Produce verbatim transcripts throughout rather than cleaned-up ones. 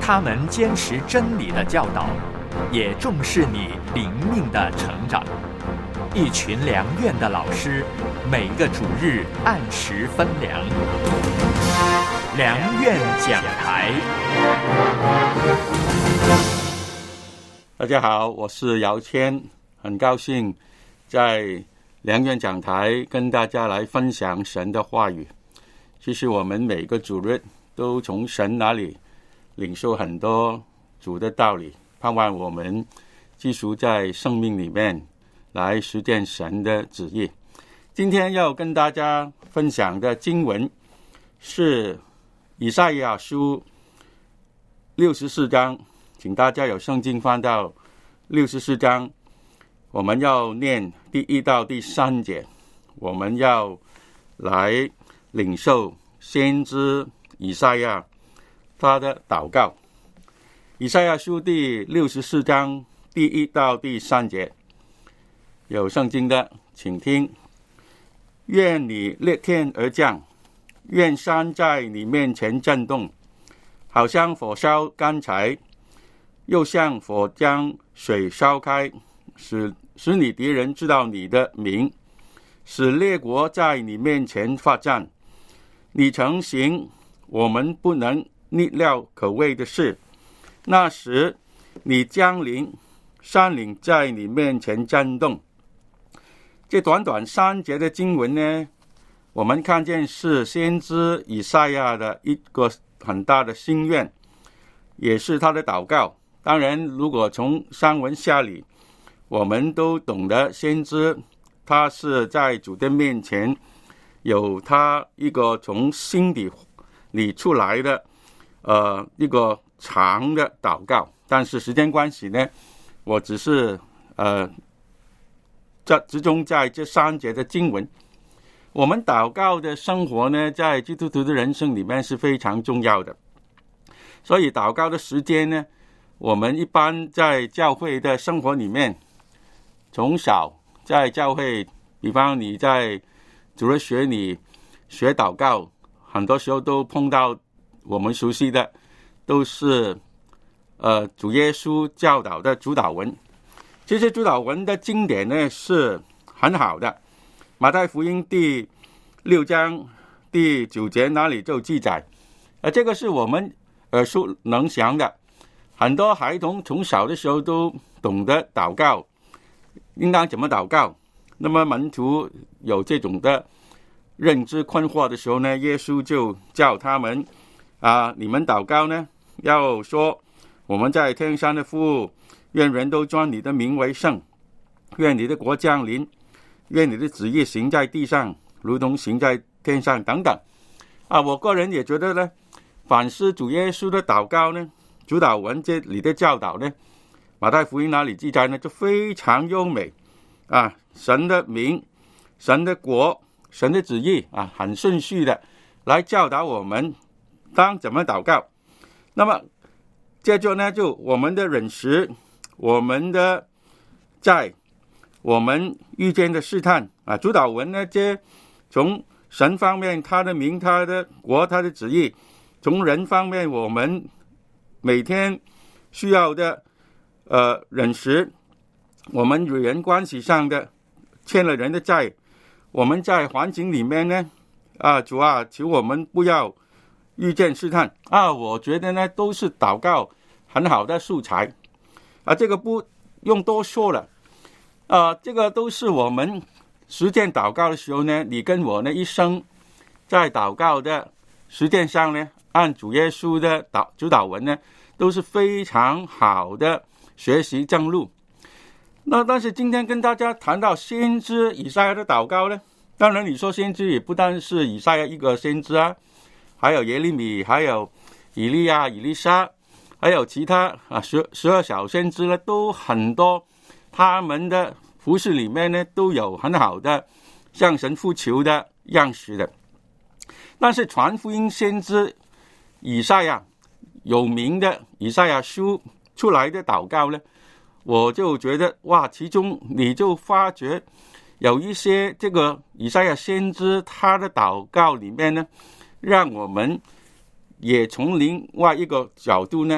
他们坚持真理的教导，也重视你灵命的成长。一群良院的老师，每个主日按时分粮。良院讲台。 大家好，我是姚谦，很高兴在良院讲台跟大家来分享神的话语。其实我们每个主日都从神那里领受很多主的道理，盼望我们继续在生命里面来实践神的旨意。今天要跟大家分享的经文是以赛亚书六十四章，请大家有圣经翻到六十四章，我们要念第一到第三节，我们要来领受先知以赛亚他的祷告。以赛亚书第六十四章第一到第三节，有圣经的请听。愿你裂天而降，愿山在你面前震动，好像火烧干柴，又像火将水烧开，使使你敌人知道你的名，使列国在你面前发战。你曾行我们不能逆料可畏的事，那时你将临，山岭在你面前震动。这短短三节的经文呢，我们看见是先知以赛亚的一个很大的心愿，也是他的祷告。当然如果从上文下理，我们都懂得先知他是在主的面前有他一个从心底里出来的呃一个长的祷告。但是时间关系呢，我只是呃这集中在这三节的经文。我们祷告的生活呢，在基督徒的人生里面是非常重要的，所以祷告的时间呢，我们一般在教会的生活里面，从小在教会，比方你在主日学你学祷告，很多时候都碰到我们熟悉的都是呃主耶稣教导的主祷文。这些主祷文的经典呢是很好的，马太福音第六章第九节那里就记载，呃，这个是我们耳熟能详的，很多孩童从小的时候都懂得祷告，应当怎么祷告。那么门徒有这种的认知困惑的时候呢，耶稣就叫他们啊，你们祷告呢，要说我们在天上的父，愿人都尊你的名为圣，愿你的国降临，愿你的旨意行在地上如同行在天上等等啊。我个人也觉得呢，反思主耶稣的祷告呢，主祷文这里的教导呢，马太福音那里记载呢，就非常优美啊，神的名，神的国，神的旨意啊，很顺序的来教导我们当怎么祷告。那么接着呢，就我们的饮食，我们的债，我们遇见的试探啊，主祷文呢，这从神方面他的名，他的国，他的旨意，从人方面我们每天需要的呃饮食，我们与人关系上的欠了人的债，我们在环境里面呢啊，主啊，求我们不要遇见试探啊，我觉得呢都是祷告很好的素材啊，这个不用多说了啊，这个都是我们实践祷告的时候呢，你跟我呢一生在祷告的实践上呢，按主耶稣的祷主祷文呢，都是非常好的学习正路。那但是今天跟大家谈到先知以赛亚的祷告呢，当然你说先知也不单是以赛亚一个先知啊，还有耶利米，还有以利亚、以利沙，还有其他啊十十二小先知呢，都很多，他们的服事里面呢都有很好的向神呼求的样式的。但是传福音先知以赛亚有名的以赛亚书出来的祷告呢，我就觉得哇，其中你就发觉有一些这个以赛亚先知他的祷告里面呢，让我们也从另外一个角度呢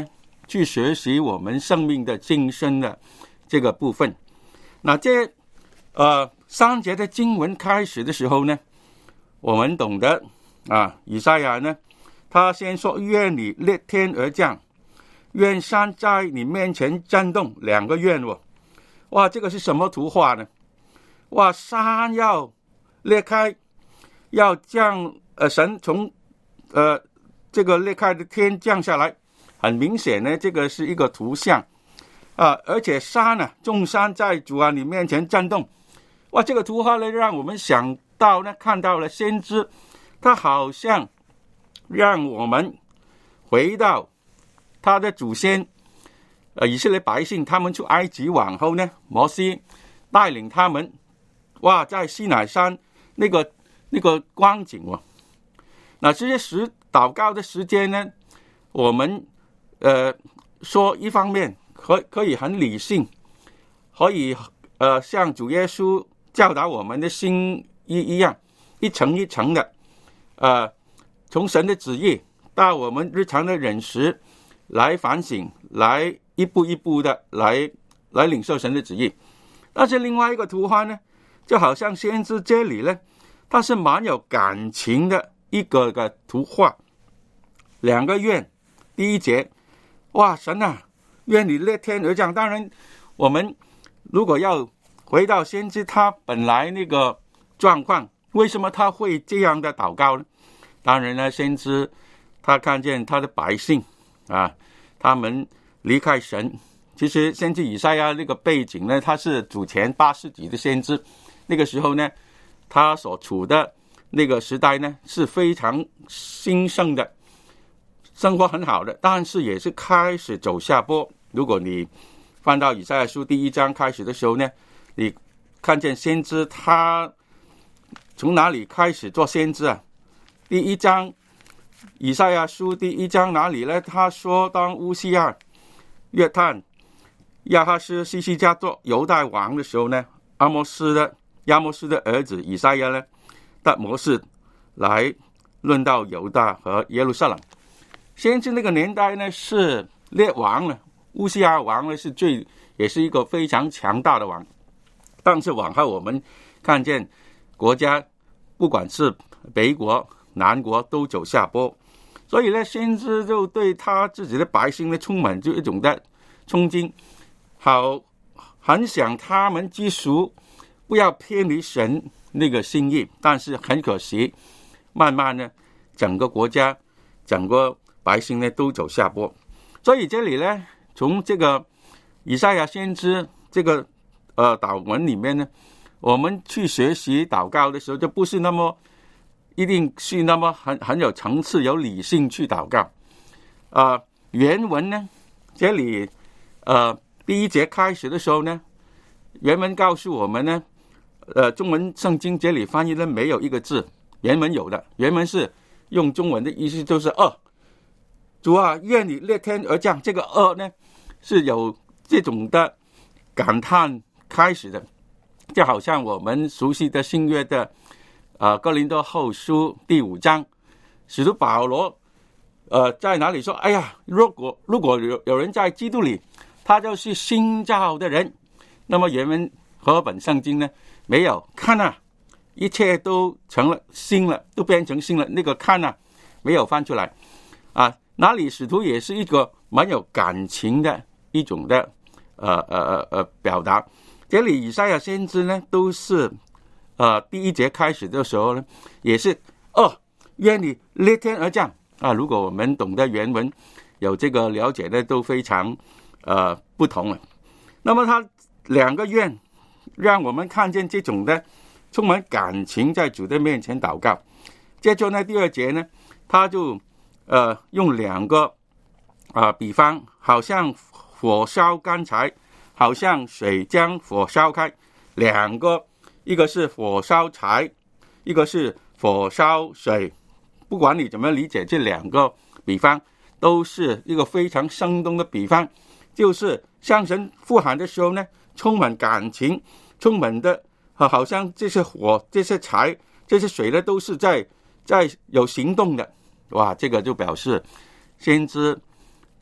去学习我们生命的精深的这个部分。那这呃三节的经文开始的时候呢，我们懂得啊，以赛亚呢，他先说愿你裂天而降，愿山在你面前震动，两个愿哦。哇，这个是什么图画呢？哇，山要裂开，要降，呃，神从呃这个裂开的天降下来，很明显呢，这个是一个图像啊，而且山呢，众山在主啊你面前震动。哇，这个图画呢，让我们想到呢，看到了先知，他好像让我们回到他的祖先，呃，以色列百姓他们出埃及往后呢，摩西带领他们，哇，在西乃山那个那个光景哦。那这些时祷告的时间呢，我们呃说一方面可可以很理性，可以呃像主耶稣教导我们的心意一样，一层一层的，呃，从神的旨意到我们日常的饮食来反省，来一步一步的来来领受神的旨意。但是另外一个图画呢，就好像先知这里呢，它是蛮有感情的一个个图画。两个愿，第一节，哇，神啊，愿你裂天而降。当然我们如果要回到先知他本来那个状况，为什么他会这样的祷告呢？当然呢，先知他看见他的百姓啊，他们离开神。其实先知以赛亚那个背景呢，他是主前八世纪的先知，那个时候呢，他所处的那个时代呢是非常兴盛的，生活很好的，但是也是开始走下坡。如果你翻到以赛亚书第一章开始的时候呢，你看见先知他从哪里开始做先知啊？第一章以赛亚书第一章哪里呢？他说当乌西亚、约探、亚哈斯、西西家做犹大王的时候呢，阿摩斯的亚摩斯的儿子以赛亚呢的模式来论到犹大和耶路撒冷。先知那个年代呢是列王了，乌西亚王呢是最也是一个非常强大的王，但是往后我们看见国家不管是北国南国都走下坡，所以呢，先知就对他自己的百姓呢充满就一种的憧憬，好很想他们基属不要偏离神那个心意，但是很可惜，慢慢呢，整个国家、整个百姓呢都走下坡。所以这里呢，从这个以赛亚先知这个呃祷文里面呢，我们去学习祷告的时候，就不是那么一定是那么很很有层次、有理性去祷告。啊、呃，原文呢，这里呃第一节开始的时候呢，原文告诉我们呢，呃，中文圣经这里翻译呢没有一个字，原文有的，原文是用中文的意思就是二，主啊，愿你裂天而降。这个二呢是有这种的感叹开始的，就好像我们熟悉的新约的呃哥林多后书第五章，使徒保罗呃在哪里说，哎呀，如果如果有有人在基督里，他就是新造的人。那么原文和本圣经呢没有，看啊，一切都成了新了，都变成新了，那个看啊没有翻出来啊。哪里使徒也是一个蛮有感情的一种的呃呃呃表达。这里以赛亚先知呢都是呃第一节开始的时候呢，也是哦，愿你裂天而降啊。如果我们懂得原文，有这个了解的都非常呃不同了。那么他两个愿让我们看见这种的充满感情，在主的面前祷告。接着呢，第二节呢，他就呃用两个啊、呃、比方，好像火烧干柴，好像水将火烧开，两个，一个是火烧柴，一个是火烧水。不管你怎么理解这两个比方，都是一个非常生动的比方，就是向神呼喊的时候呢，充满感情，充满的啊，好像这些火、这些柴、这些水呢，都是在在有行动的。哇，这个就表示先知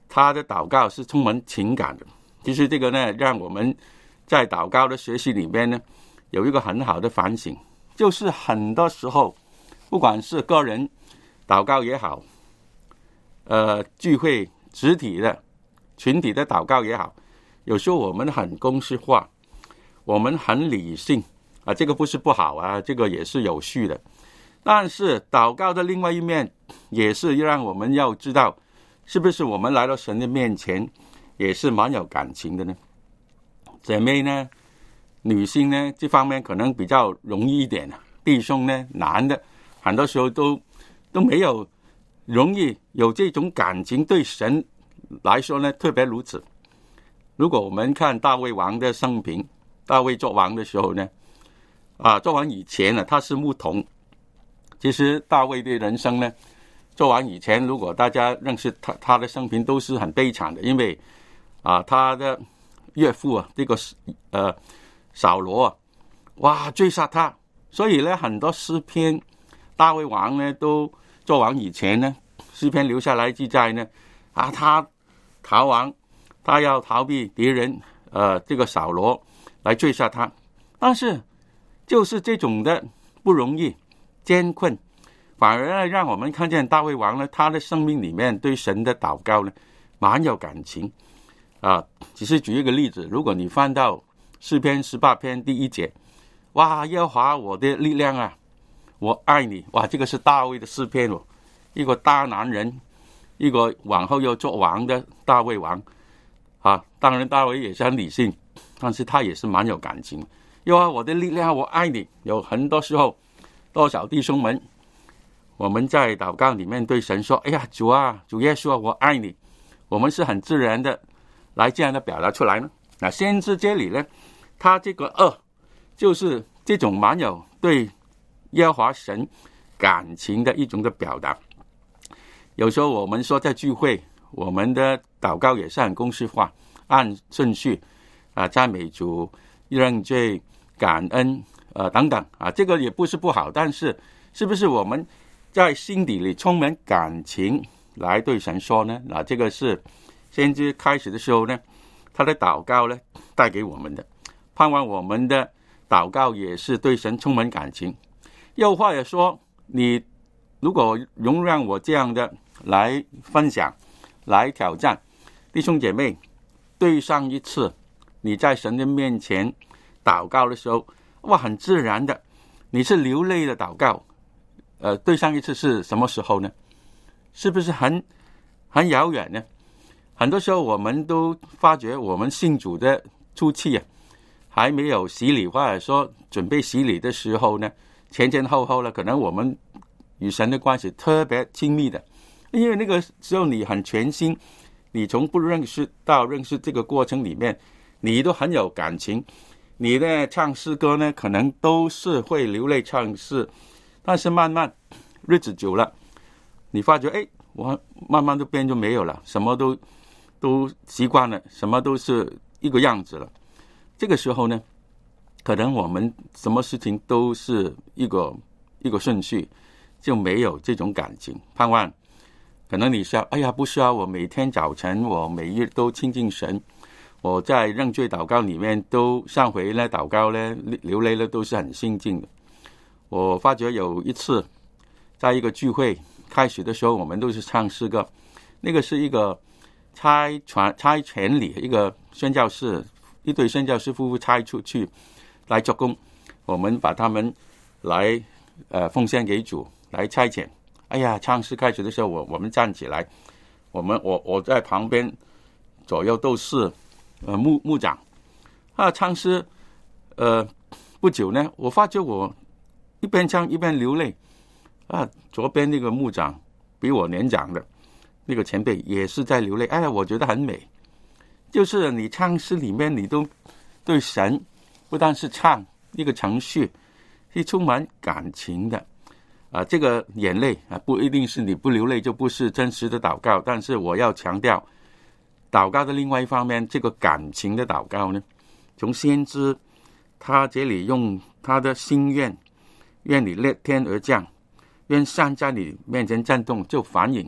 他的祷告是充满情感的。其实这个呢，让我们在祷告的学习里面呢，有一个很好的反省，就是很多时候，不管是个人祷告也好，呃，聚会集体的群体的祷告也好，有时候我们很公式化，我们很理性啊，这个不是不好啊，这个也是有序的。但是祷告的另外一面，也是让我们要知道，是不是我们来到神的面前，也是蛮有感情的呢？姐妹呢，女性呢，这方面可能比较容易一点，弟兄呢，男的很多时候都都没有容易有这种感情，对神来说呢，特别如此。如果我们看大卫王的生平，大卫做王的时候呢，啊，做王以前呢，他是牧童。其实大卫的人生呢，做王以前，如果大家认识他，他的生平都是很悲惨的，因为啊，他的岳父啊，这个呃扫罗啊，哇，追杀他，所以呢，很多诗篇，大卫王呢都做王以前呢，诗篇留下来记载呢，啊，他逃亡，他要逃避敌人，呃，这个扫罗来追杀他，但是就是这种的不容易。艰困，反而呢让我们看见大卫王呢，他的生命里面对神的祷告呢，蛮有感情啊。只是举一个例子，如果你翻到诗篇十八篇第一节，哇，耶和华我的力量啊，我爱你，哇，这个是大卫的诗篇哦，一个大男人，一个往后要做王的大卫王啊。当然大卫也是很理性，但是他也是蛮有感情。耶和华我的力量，我爱你。有很多时候，多少弟兄们，我们在祷告里面对神说，哎呀，主啊，主耶稣啊，我爱你，我们是很自然的来这样的表达出来呢。那先知这里呢，他这个恶就是这种蛮有对耶和华神感情的一种的表达。有时候我们说在聚会，我们的祷告也是很公式化，按顺序啊，赞美主、认罪、感恩呃，等等啊，这个也不是不好，但是是不是我们在心底里充满感情来对神说呢？那这个是先知开始的时候呢，他的祷告呢带给我们的，盼望我们的祷告也是对神充满感情。又或者说，你如果容让我这样的来分享、来挑战，弟兄姐妹，对上一次你在神的面前祷告的时候，哇，很自然的，你是流泪的祷告，呃，对上一次是什么时候呢？是不是很很遥远呢？很多时候我们都发觉，我们信主的初期啊，还没有洗礼，或者说准备洗礼的时候呢，前前后后呢，可能我们与神的关系特别亲密的，因为那个时候你很全心，你从不认识到认识这个过程里面，你都很有感情。你呢唱诗歌呢，可能都是会流泪唱诗，但是慢慢日子久了，你发觉，哎，我慢慢都变就没有了，什么都都习惯了，什么都是一个样子了。这个时候呢，可能我们什么事情都是一个一个顺序，就没有这种感情。盼望可能你说，哎呀，不需要我每天早晨，我每日都亲近神。我在认罪祷告里面都上回呢祷告呢流泪呢都是很心静的。我发觉有一次在一个聚会开始的时候，我们都是唱诗歌，那个是一个差传差遣礼，一个宣教士，一对宣教士夫妇差出去来做工，我们把他们来呃奉献给主，来差遣。哎呀，唱诗开始的时候，我我们站起来，我们我我在旁边左右都是。呃，牧牧长啊，唱诗，呃，不久呢，我发觉我一边唱一边流泪啊。左边那个牧长比我年长的那个前辈也是在流泪，哎呀，我觉得很美。就是你唱诗里面，你都对神不但是唱一个程序，是充满感情的啊。这个眼泪啊，不一定是你不流泪就不是真实的祷告，但是我要强调。祷告的另外一方面，这个感情的祷告呢，从先知他这里用他的心愿，愿你裂天而降，愿山在你面前震动，就反映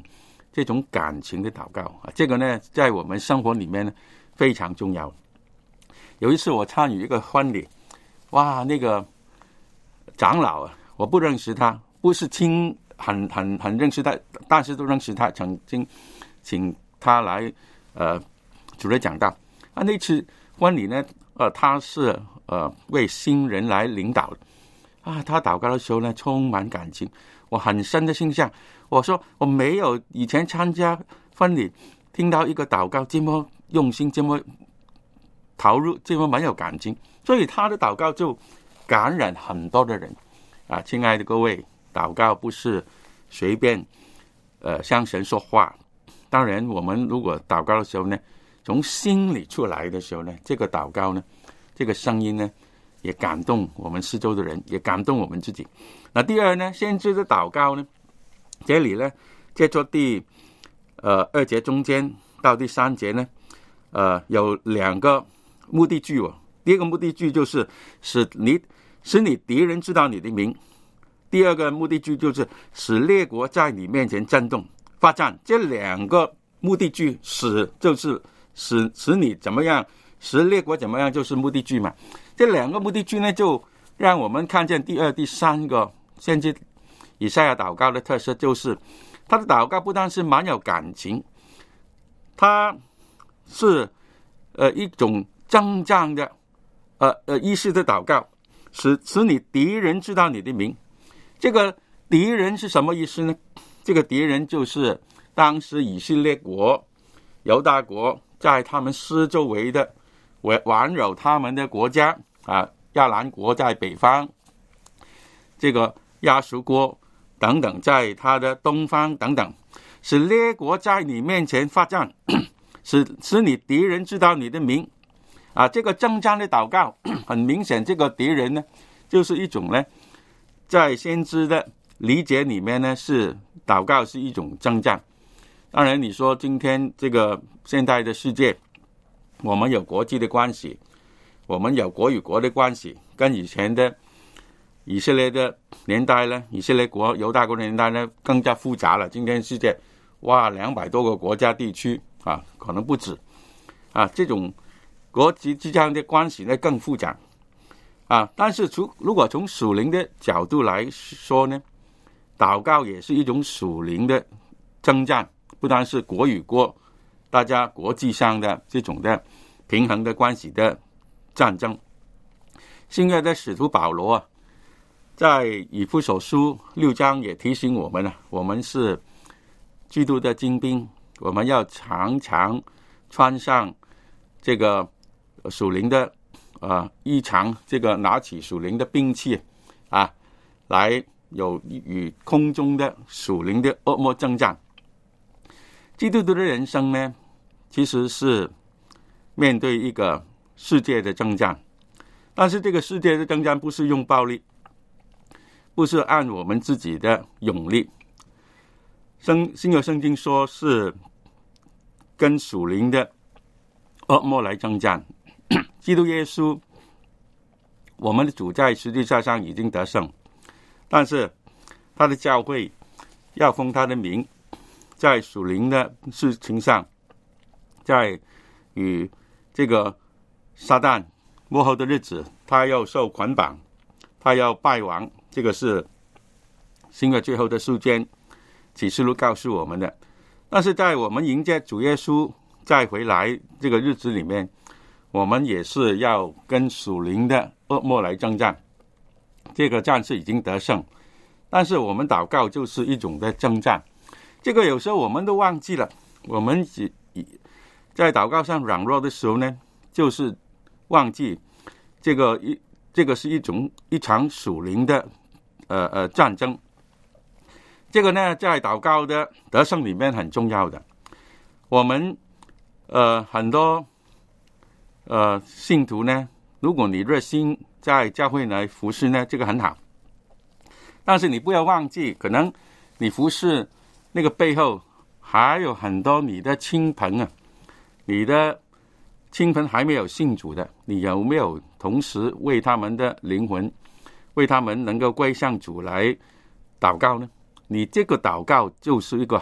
这种感情的祷告啊，这个呢，在我们生活里面呢非常重要。有一次我参与一个婚礼，哇，那个长老啊，我不认识他，不是亲很很很认识他，但是都认识他，曾经请他来呃主持讲道啊。那次婚礼呢，呃，他是呃为新人来领导的啊。他祷告的时候呢，充满感情，我很深的印象。我说我没有以前参加婚礼听到一个祷告这么用心，这么投入，这么蛮有感情，所以他的祷告就感染很多的人啊。亲爱的各位，祷告不是随便呃向神说话，当然我们如果祷告的时候呢，从心里出来的时候呢，这个祷告呢，这个声音呢，也感动我们四周的人，也感动我们自己。那第二呢，先知的祷告呢，这里呢，接着第呃二节中间到第三节呢，呃有两个目的句哦。第一个目的句就是使你使你敌人知道你的名，第二个目的句就是使列国在你面前震动发战。这两个目的句使就是使使你怎么样，使列国怎么样，就是目的句嘛。这两个目的句呢，就让我们看见第二、第三个先知以赛亚祷告的特色，就是他的祷告不但是蛮有感情，他是呃一种征战的呃呃意识的祷告，使使你敌人知道你的名。这个敌人是什么意思呢？这个敌人就是当时以色列国、犹大国在他们四周围的环绕他们的国家啊，亚兰国在北方，这个亚述国等等在他的东方等等，使列国在你面前发战，使使你敌人知道你的名啊。这个征战的祷告很明显，这个敌人呢，就是一种呢，在先知的理解里面呢，是祷告是一种征战。当然你说今天这个现代的世界，我们有国际的关系，我们有国与国的关系，跟以前的以色列的年代呢，以色列国、犹大国的年代呢，更加复杂了。今天世界哇，两百多个国家地区啊，可能不止啊，这种国际之间的关系呢更复杂啊。但是从如果从属灵的角度来说呢，祷告也是一种属灵的征战，不单是国与国，大家国际上的这种的平衡的关系的战争。新约的使徒保罗啊，在以弗所书六章也提醒我们啊，我们是基督的精兵，我们要常常穿上这个属灵的呃衣裳，这个拿起属灵的兵器啊，来有与空中的属灵的恶魔征战。基督徒的人生呢，其实是面对一个世界的征战，但是这个世界的征战不是用暴力，不是按我们自己的勇力。圣新约圣经说是跟属灵的恶魔来征战。基督耶稣，我们的主在十字架上已经得胜，但是他的教会要奉他的名，在属灵的事情上，在与这个撒旦末后的日子，他要受捆绑，他要败亡。这个是新约最后的书卷启示录告诉我们的。但是在我们迎接主耶稣再回来这个日子里面，我们也是要跟属灵的恶魔来征战。这个战士已经得胜，但是我们祷告就是一种的征战。这个有时候我们都忘记了，我们在祷告上软弱的时候呢，就是忘记这个一这个是一种一场属灵的呃呃战争。这个呢，在祷告的得胜里面很重要的。我们呃很多呃信徒呢，如果你热心在教会来服侍呢，这个很好。但是你不要忘记，可能你服侍那个背后还有很多你的亲朋啊，你的亲朋还没有信主的，你有没有同时为他们的灵魂，为他们能够归向主来祷告呢？你这个祷告就是一个很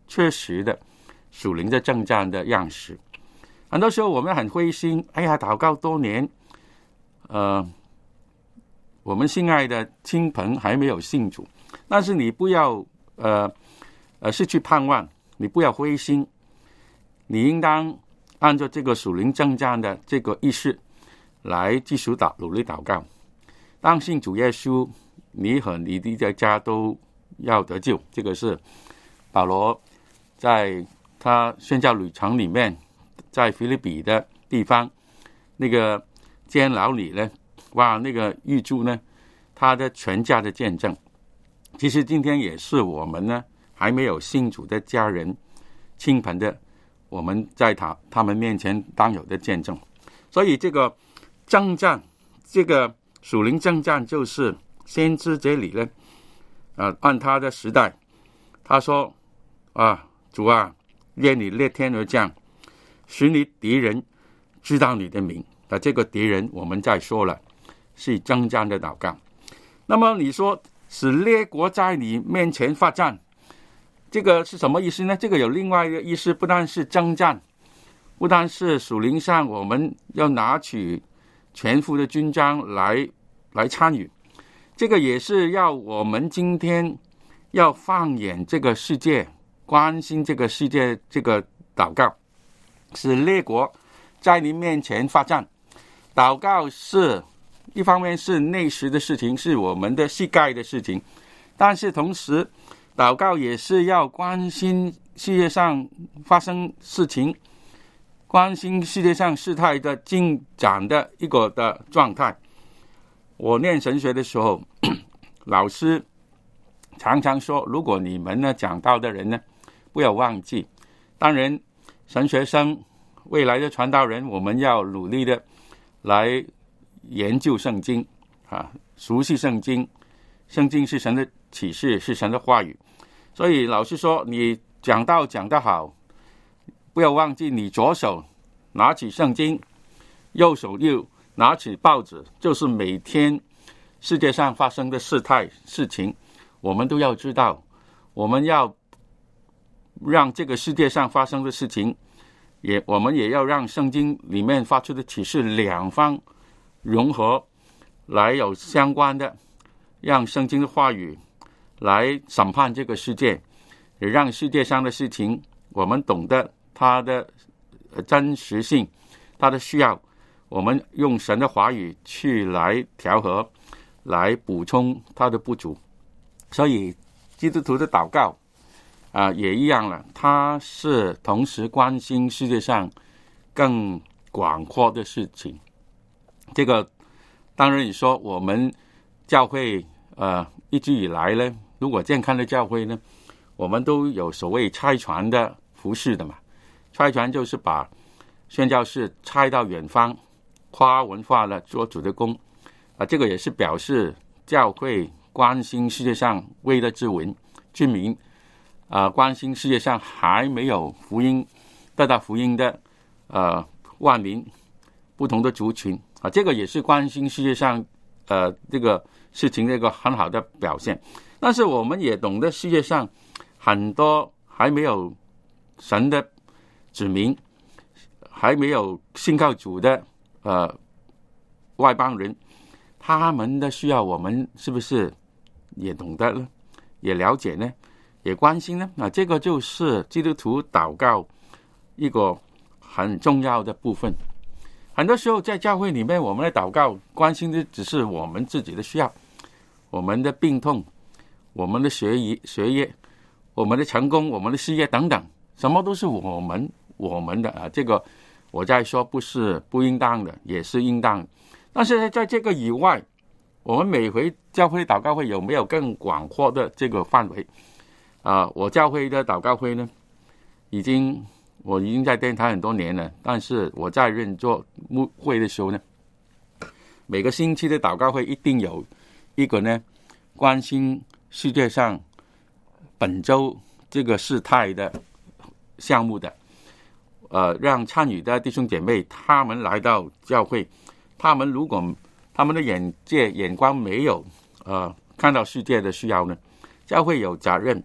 确实的属灵的征战的样式。很多时候我们很灰心，哎呀，祷告多年，呃，我们心爱的亲朋还没有信主，但是你不要呃呃失去盼望，你不要灰心，你应当按照这个属灵征战的这个意识来继续祷努力祷告。当信主耶稣，你和你的家都要得救。这个是保罗在他宣教旅程里面，在腓立比的地方那个监牢里呢，哇，那个狱卒呢，他的全家的见证。其实今天也是我们呢还没有信主的家人亲朋的，我们在他他们面前当有的见证。所以这个征战，这个属灵征战，就是先知这里呢，啊，按他的时代，他说啊，主啊，愿你裂天而降，使你敌人知道你的名。那这个敌人我们再说了，是征战的祷告。那么你说使列国在你面前发战，这个是什么意思呢？这个有另外一个意思，不但是征战，不但是属灵上我们要拿取全副的军章来来参与，这个也是要我们今天要放眼这个世界，关心这个世界，这个祷告使列国在你面前发战。祷告是一方面是内实的事情，是我们的膝盖的事情，但是同时祷告也是要关心世界上发生事情，关心世界上事态的进展的一个的状态。我念神学的时候，老师常常说，如果你们呢讲道的人呢，不要忘记，当然神学生未来的传道人，我们要努力的来研究圣经啊，熟悉圣经，圣经是神的启示，是神的话语。所以老师说，你讲道讲得好，不要忘记你左手拿起圣经，右手又拿起报纸，就是每天世界上发生的事态事情，我们都要知道。我们要让这个世界上发生的事情，也我们也要让圣经里面发出的启示两方融合，来有相关的，让圣经的话语来审判这个世界，也让世界上的事情我们懂得它的真实性，它的需要，我们用神的话语去来调和，来补充它的不足。所以基督徒的祷告啊、呃，也一样了，他是同时关心世界上更广阔的事情。这个当然你说我们教会呃一直以来呢，如果健康的教会呢，我们都有所谓差传的服事的嘛。差传就是把宣教士差到远方，跨文化了做主的工啊、呃，这个也是表示教会关心世界上未得之民之民啊、呃，关心世界上还没有福音得到福音的呃万民不同的族群啊，这个也是关心世界上呃这个事情的一个很好的表现。但是我们也懂得世界上很多还没有神的子民，还没有信靠主的呃外邦人，他们的需要我们是不是也懂得呢？也了解呢？也关心呢？啊，这个就是基督徒祷告一个很重要的部分。很多时候在教会里面，我们的祷告关心的只是我们自己的需要，我们的病痛，我们的学业学业，我们的成功，我们的事业等等，什么都是我们我们的啊。这个我在说不是不应当的，也是应当的。但是在这个以外，我们每回教会祷告会有没有更广阔的这个范围啊？我教会的祷告会呢，已经我已经在电台很多年了，但是我在任做牧会的时候呢，每个星期的祷告会一定有一个呢关心世界上本周这个事态的项目的，呃，让参与的弟兄姐妹他们来到教会，他们如果他们的眼界眼光没有呃看到世界的需要呢，教会有责任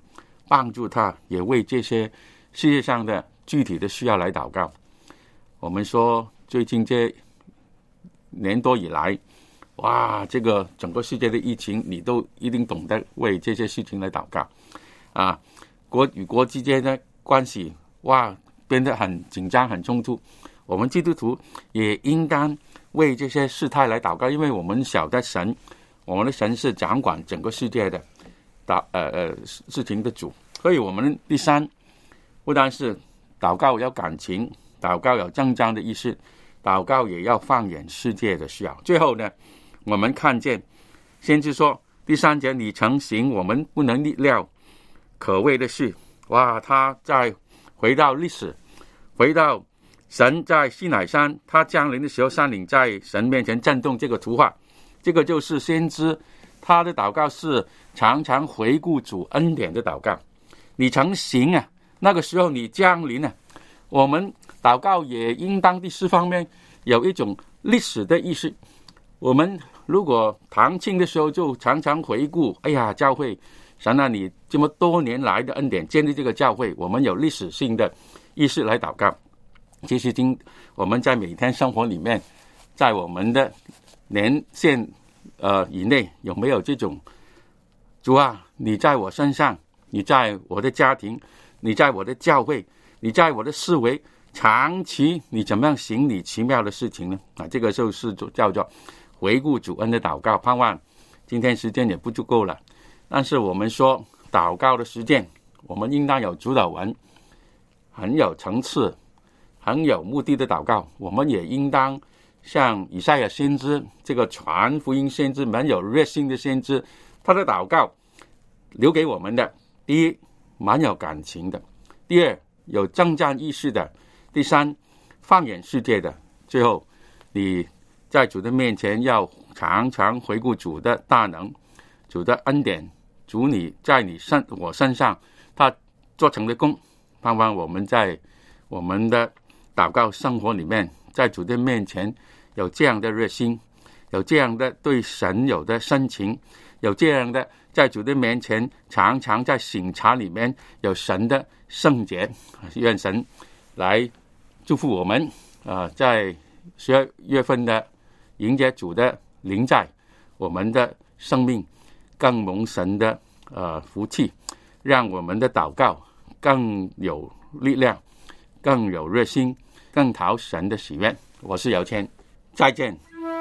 帮助他，也为这些世界上的具体的需要来祷告。我们说最近这年多以来，哇，这个整个世界的疫情，你都一定懂得为这些事情来祷告啊。国与国之间的关系，哇，变得很紧张、很冲突。我们基督徒也应当为这些事态来祷告，因为我们晓得神，我们的神是掌管整个世界的祷呃呃事情的主。所以我们第三，不单是祷告要感情，祷告有正当的意思，祷告也要放眼世界的需要。最后呢，我们看见先知说第三节，你曾行我们不能预料可畏的事。哇，他再回到历史，回到神在西乃山他降临的时候，山岭在神面前震动，这个图画，这个就是先知他的祷告是常常回顾主恩典的祷告。你曾行啊，那个时候你降临啊。我们祷告也应当第四方面有一种历史的意识。我们如果堂庆的时候就常常回顾，哎呀，教会神啊，你这么多年来的恩典建立这个教会，我们有历史性的意识来祷告。其实今我们在每天生活里面，在我们的年限呃以内，有没有这种主啊，你在我身上，你在我的家庭，你在我的教会，你在我的思维，长期你怎么样行你奇妙的事情呢？啊，这个就是叫做回顾主恩的祷告。盼望今天时间也不足够了，但是我们说祷告的时间，我们应当有主导文，很有层次、很有目的的祷告。我们也应当像以赛亚先知，这个传福音先知，蛮有热心的先知，他的祷告留给我们的，第一，蛮有感情的；第二，有征战意识的；第三，放眼世界的；最后，你在主的面前要常常回顾主的大能、主的恩典、主你在你身我身上他做成的功。盼望我们在我们的祷告生活里面，在主的面前有这样的热心，有这样的对神有的深情，有这样的在主的面前常常在省察里面有神的圣洁。愿神来祝福我们啊、呃，在十二月份的迎接主的临在，我们的生命更蒙神的呃福气，让我们的祷告更有力量，更有热心，更讨神的喜悦。我是姚谦，再见。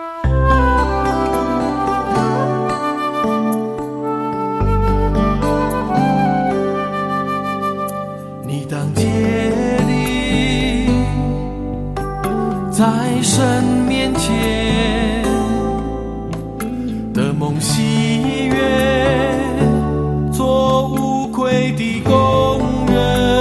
你当竭力在神面前的梦喜悦，做无愧的工人，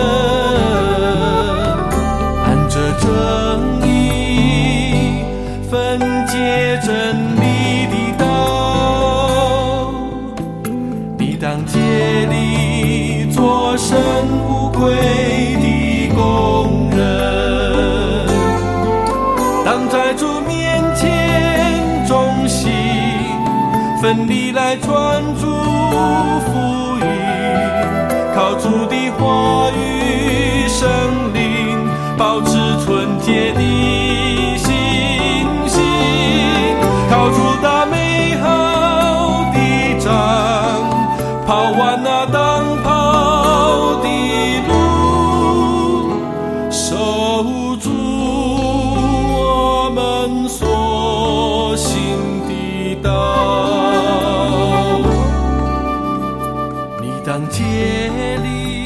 按着正义分解真理的道。你当竭力做神无愧的工人，当在主面前忠心奋力来传主福音，靠主的话语圣灵保持纯洁的信心，靠主打美好的仗，跑完那当跑的路，守住我们所行的道。你当竭力